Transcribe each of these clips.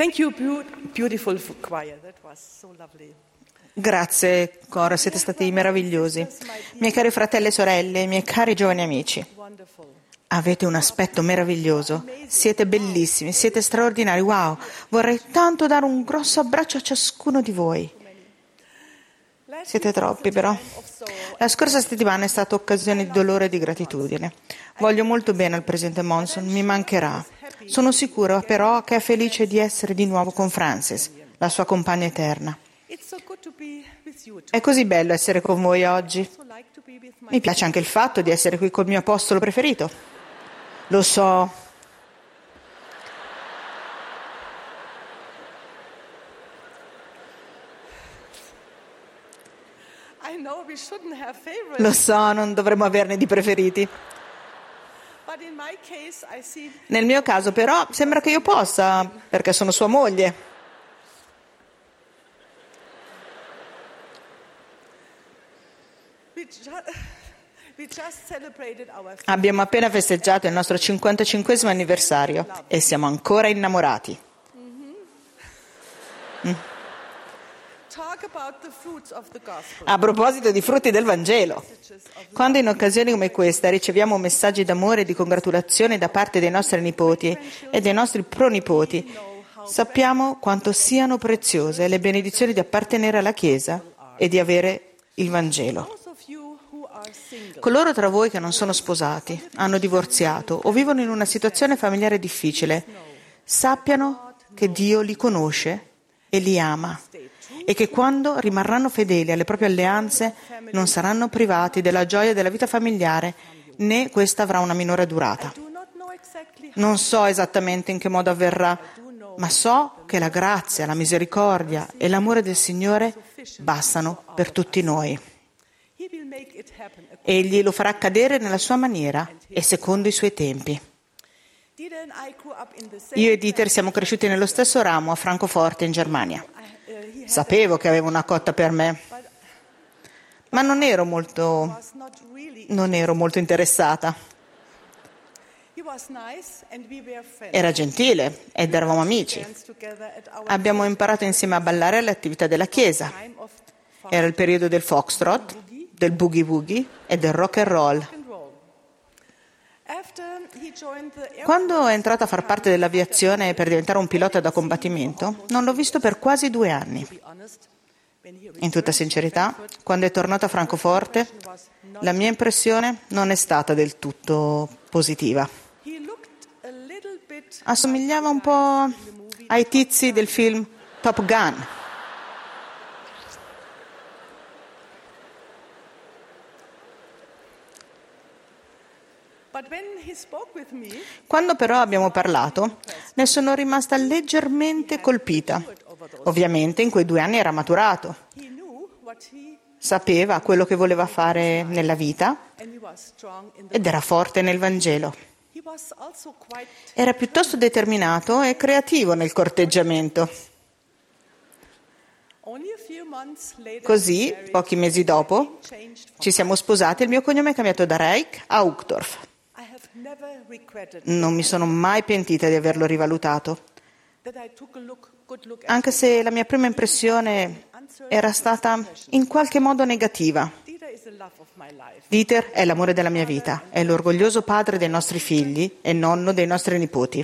Thank you, beautiful choir. That was so lovely. Grazie, coro, siete stati meravigliosi. Miei cari fratelli e sorelle, miei cari giovani amici, avete un aspetto meraviglioso, siete bellissimi, siete straordinari, wow! Vorrei tanto dare un grosso abbraccio a ciascuno di voi. Siete troppi, però. La scorsa settimana è stata occasione di dolore e di gratitudine. Voglio molto bene al presidente Monson, mi mancherà. Sono sicura però che è felice di essere di nuovo con Frances, la sua compagna eterna. È così bello essere con voi oggi. Mi piace anche il fatto di essere qui col mio apostolo preferito. Lo so. Lo so, non dovremmo averne di preferiti. Nel mio caso, però, sembra che io possa, perché sono sua moglie. Abbiamo appena festeggiato il nostro 55esimo anniversario e siamo ancora innamorati. A proposito di frutti del Vangelo, quando in occasioni come questa riceviamo messaggi d'amore e di congratulazione da parte dei nostri nipoti e dei nostri pronipoti, sappiamo quanto siano preziose le benedizioni di appartenere alla Chiesa e di avere il Vangelo. Coloro tra voi che non sono sposati, hanno divorziato o vivono in una situazione familiare difficile, sappiano che Dio li conosce e li ama e che quando rimarranno fedeli alle proprie alleanze non saranno privati della gioia della vita familiare, né questa avrà una minore durata. Non so esattamente in che modo avverrà, ma so che la grazia, la misericordia e l'amore del Signore bastano per tutti noi. Egli lo farà accadere nella sua maniera e secondo i suoi tempi. Io e Dieter siamo cresciuti nello stesso ramo a Francoforte, in Germania. Sapevo che aveva una cotta per me, ma non ero molto interessata. Era gentile ed eravamo amici. Abbiamo imparato insieme a ballare alle attività della chiesa. Era il periodo del foxtrot, del boogie woogie e del rock and roll. Quando è entrato a far parte dell'aviazione per diventare un pilota da combattimento, non l'ho visto per quasi 2 anni. In tutta sincerità, quando è tornato a Francoforte, la mia impressione non è stata del tutto positiva. Assomigliava un po' ai tizi del film Top Gun. Quando però abbiamo parlato, ne sono rimasta leggermente colpita. Ovviamente in quei 2 anni era maturato. Sapeva quello che voleva fare nella vita ed era forte nel Vangelo. Era piuttosto determinato e creativo nel corteggiamento. Così, pochi mesi dopo, ci siamo sposati e il mio cognome è cambiato da Reich a Uchtdorf. Non mi sono mai pentita di averlo rivalutato, anche se la mia prima impressione era stata in qualche modo negativa. Dieter è l'amore della mia vita, è l'orgoglioso padre dei nostri figli e nonno dei nostri nipoti.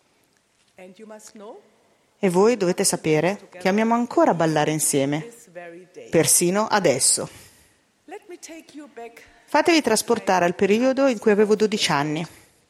E voi dovete sapere che amiamo ancora ballare insieme, persino adesso. Fatevi trasportare al periodo in cui avevo 12 anni.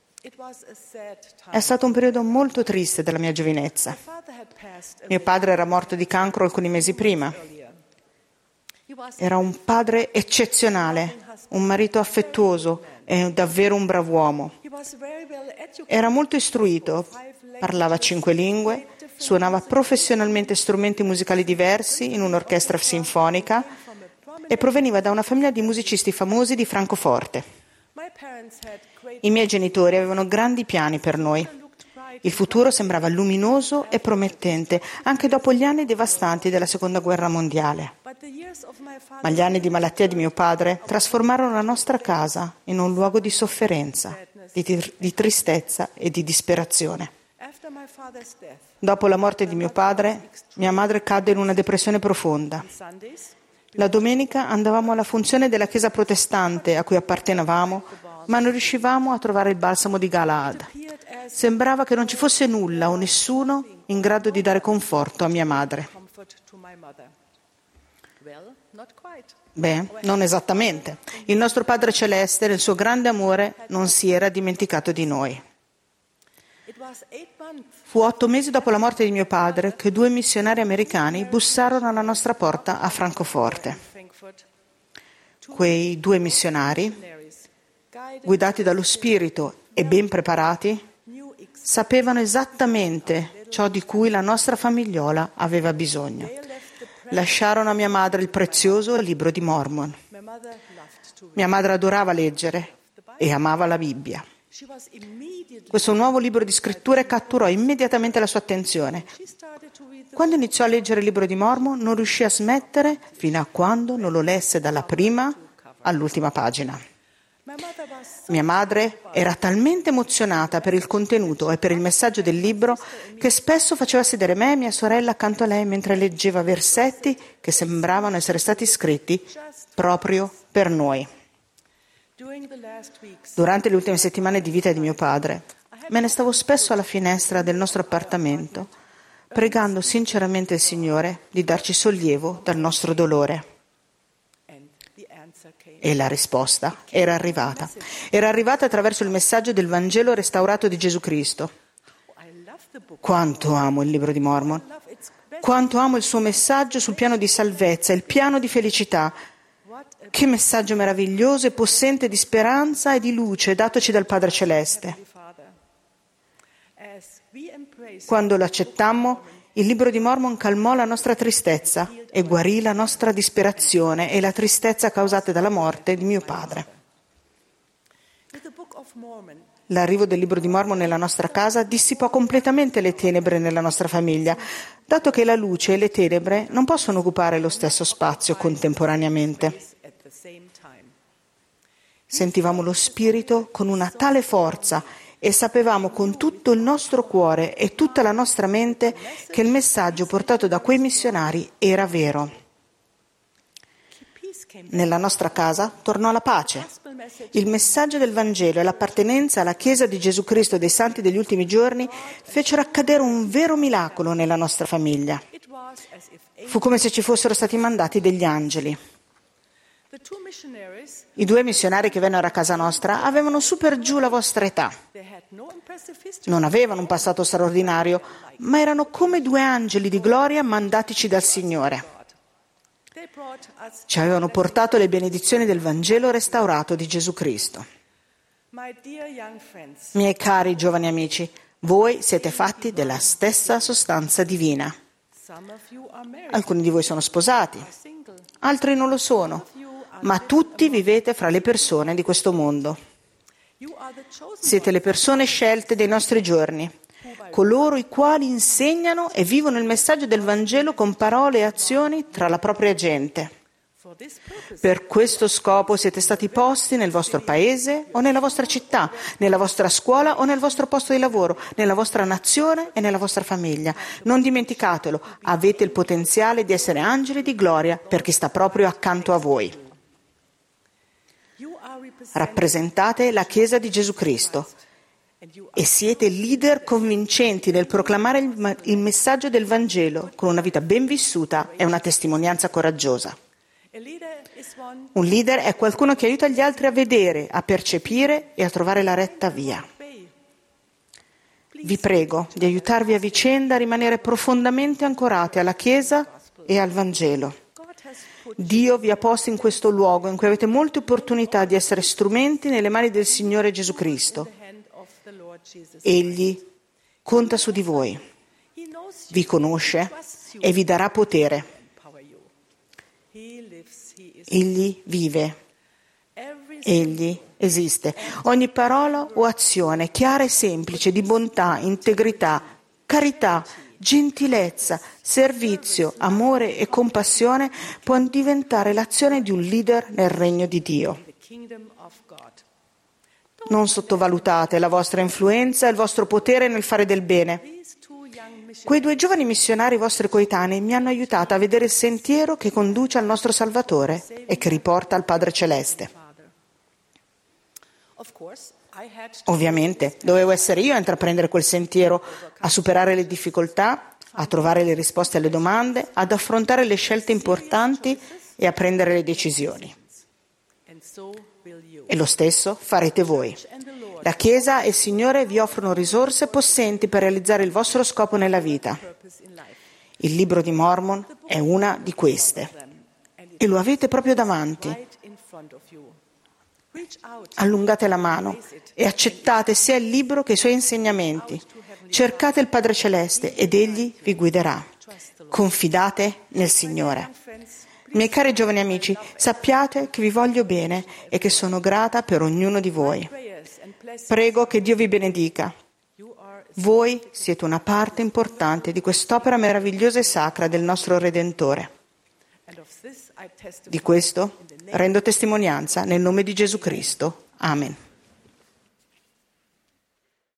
È stato un periodo molto triste della mia giovinezza. Mio padre era morto di cancro alcuni mesi prima. Era un padre eccezionale, un marito affettuoso e davvero un brav'uomo. Era molto istruito, parlava 5 lingue, suonava professionalmente strumenti musicali diversi in un'orchestra sinfonica e proveniva da una famiglia di musicisti famosi di Francoforte. I miei genitori avevano grandi piani per noi. Il futuro sembrava luminoso e promettente, anche dopo gli anni devastanti della Seconda Guerra Mondiale. Ma gli anni di malattia di mio padre trasformarono la nostra casa in un luogo di sofferenza, di tristezza e di disperazione. Dopo la morte di mio padre, mia madre cadde in una depressione profonda. La domenica andavamo alla funzione della chiesa protestante a cui appartenevamo, ma non riuscivamo a trovare il balsamo di Galaad. Sembrava che non ci fosse nulla o nessuno in grado di dare conforto a mia madre. Beh, non esattamente. Il nostro Padre Celeste, nel suo grande amore, non si era dimenticato di noi. Fu 8 mesi dopo la morte di mio padre che 2 missionari americani bussarono alla nostra porta a Francoforte. Quei 2 missionari, guidati dallo Spirito e ben preparati, sapevano esattamente ciò di cui la nostra famigliola aveva bisogno. Lasciarono a mia madre il prezioso libro di Mormon. Mia madre adorava leggere e amava la Bibbia. Questo nuovo libro di scritture catturò immediatamente la sua attenzione. Quando iniziò a leggere il libro di Mormon, non riuscì a smettere fino a quando non lo lesse dalla prima all'ultima pagina. Mia madre era talmente emozionata per il contenuto e per il messaggio del libro che spesso faceva sedere me e mia sorella accanto a lei mentre leggeva versetti che sembravano essere stati scritti proprio per noi. Durante le ultime settimane di vita di mio padre, me ne stavo spesso alla finestra del nostro appartamento, pregando sinceramente il Signore di darci sollievo dal nostro dolore. E la risposta era arrivata. Era arrivata attraverso il messaggio del Vangelo restaurato di Gesù Cristo. Quanto amo il libro di Mormon. Quanto amo il suo messaggio sul piano di salvezza, il piano di felicità. Che messaggio meraviglioso e possente di speranza e di luce datoci dal Padre Celeste. Quando lo accettammo, il libro di Mormon calmò la nostra tristezza e guarì la nostra disperazione e la tristezza causate dalla morte di mio padre. L'arrivo del libro di Mormon nella nostra casa dissipò completamente le tenebre nella nostra famiglia, dato che la luce e le tenebre non possono occupare lo stesso spazio contemporaneamente. Sentivamo lo Spirito con una tale forza e sapevamo con tutto il nostro cuore e tutta la nostra mente che il messaggio portato da quei missionari era vero. Nella nostra casa tornò la pace. Il messaggio del Vangelo e l'appartenenza alla Chiesa di Gesù Cristo dei Santi degli ultimi giorni fecero accadere un vero miracolo nella nostra famiglia. Fu come se ci fossero stati mandati degli angeli. I 2 missionari che vennero a casa nostra avevano su per giù la vostra età. Non avevano un passato straordinario, ma erano come 2 angeli di gloria mandatici dal Signore. Ci avevano portato le benedizioni del Vangelo restaurato di Gesù Cristo. Miei cari giovani amici, voi siete fatti della stessa sostanza divina. Alcuni di voi sono sposati, altri non lo sono, ma tutti vivete fra le persone di questo mondo. Siete le persone scelte dei nostri giorni, coloro i quali insegnano e vivono il messaggio del Vangelo con parole e azioni tra la propria gente. Per questo scopo siete stati posti nel vostro paese o nella vostra città, nella vostra scuola o nel vostro posto di lavoro, nella vostra nazione e nella vostra famiglia. Non dimenticatelo, avete il potenziale di essere angeli di gloria per chi sta proprio accanto a voi. Rappresentate la Chiesa di Gesù Cristo e siete leader convincenti nel proclamare il messaggio del Vangelo con una vita ben vissuta e una testimonianza coraggiosa. Un leader è qualcuno che aiuta gli altri a vedere, a percepire e a trovare la retta via. Vi prego di aiutarvi a vicenda a rimanere profondamente ancorati alla Chiesa e al Vangelo. Dio vi ha posto in questo luogo in cui avete molte opportunità di essere strumenti nelle mani del Signore Gesù Cristo. Egli conta su di voi, vi conosce e vi darà potere. Egli vive, egli esiste. Ogni parola o azione chiara e semplice di bontà, integrità, carità, gentilezza, servizio, amore e compassione può diventare l'azione di un leader nel regno di Dio. Non sottovalutate la vostra influenza e il vostro potere nel fare del bene. Quei 2 giovani missionari vostri coetanei mi hanno aiutato a vedere il sentiero che conduce al nostro Salvatore e che riporta al Padre Celeste. Ovviamente, dovevo essere io a intraprendere quel sentiero, a superare le difficoltà, a trovare le risposte alle domande, ad affrontare le scelte importanti e a prendere le decisioni. E lo stesso farete voi. La Chiesa e il Signore vi offrono risorse possenti per realizzare il vostro scopo nella vita. Il Libro di Mormon è una di queste. E lo avete proprio davanti. Allungate la mano e accettate sia il libro che i suoi insegnamenti. Cercate il Padre Celeste ed Egli vi guiderà. Confidate nel Signore. Miei cari giovani amici, sappiate che vi voglio bene e che sono grata per ognuno di voi. Prego che Dio vi benedica. Voi siete una parte importante di quest'opera meravigliosa e sacra del nostro Redentore. Di questo rendo testimonianza nel nome di Gesù Cristo. Amen.